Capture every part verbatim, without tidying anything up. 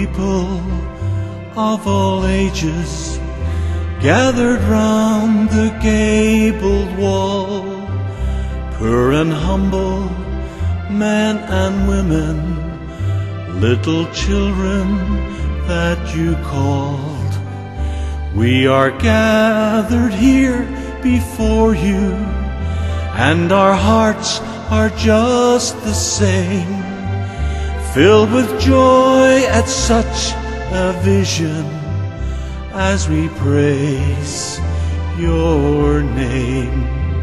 people of all ages gathered round the gabled wall, poor and humble, men and women, little children that you called. We are gathered here before you, and our hearts are just the same, filled with joy at such a vision as we praise your name.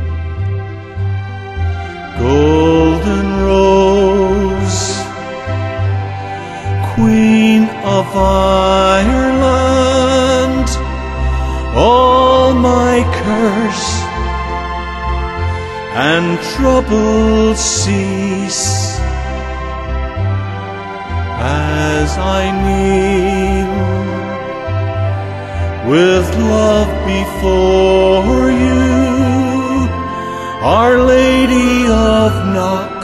Golden Rose, Queen of Ireland, all my curse and trouble cease as I kneel with love before you, Our Lady of Knock,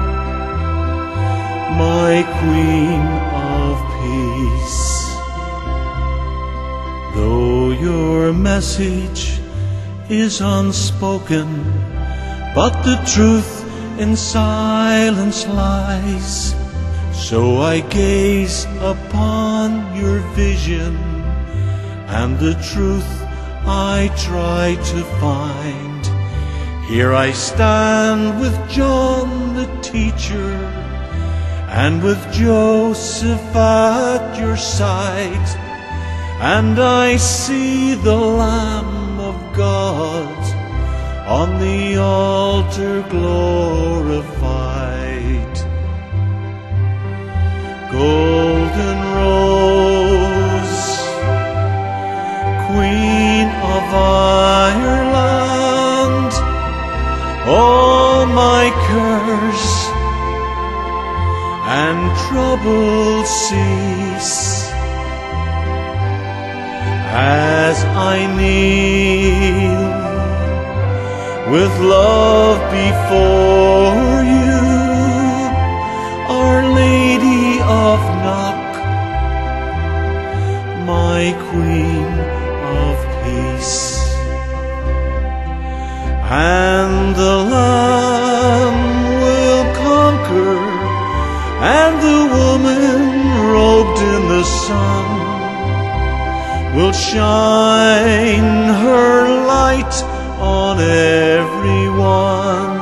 my Queen of Peace. Though your message is unspoken, but the truth in silence lies, so I gaze upon your vision, and the truth I try to find. Here I stand with John the teacher, and with Joseph at your side, and I see the Lamb of God on the altar glorified. Golden Rose, Queen of Ireland, all my curse and trouble cease as I kneel with love before you, Our Lady of Knock, my Queen of Peace. And the Lamb will conquer, and the woman robed in the sun will shine her light on everyone.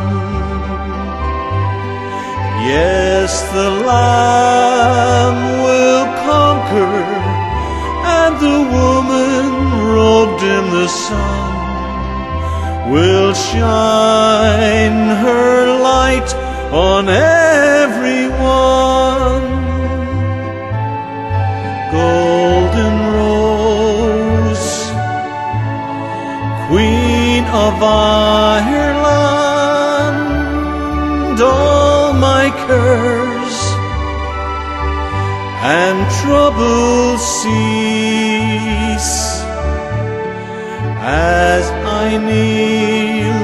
Yes, the Lamb will conquer, and the woman robed in the sun will shine her light on everyone. Golden Rose, Queen of Ireland, all my curse and trouble cease as I kneel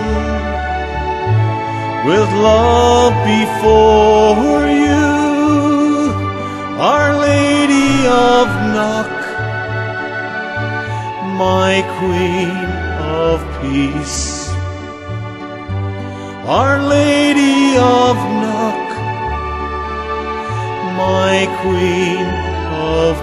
with love before you, Our Lady of Knock, my Queen of Peace. Our Lady of Knock, my Queen of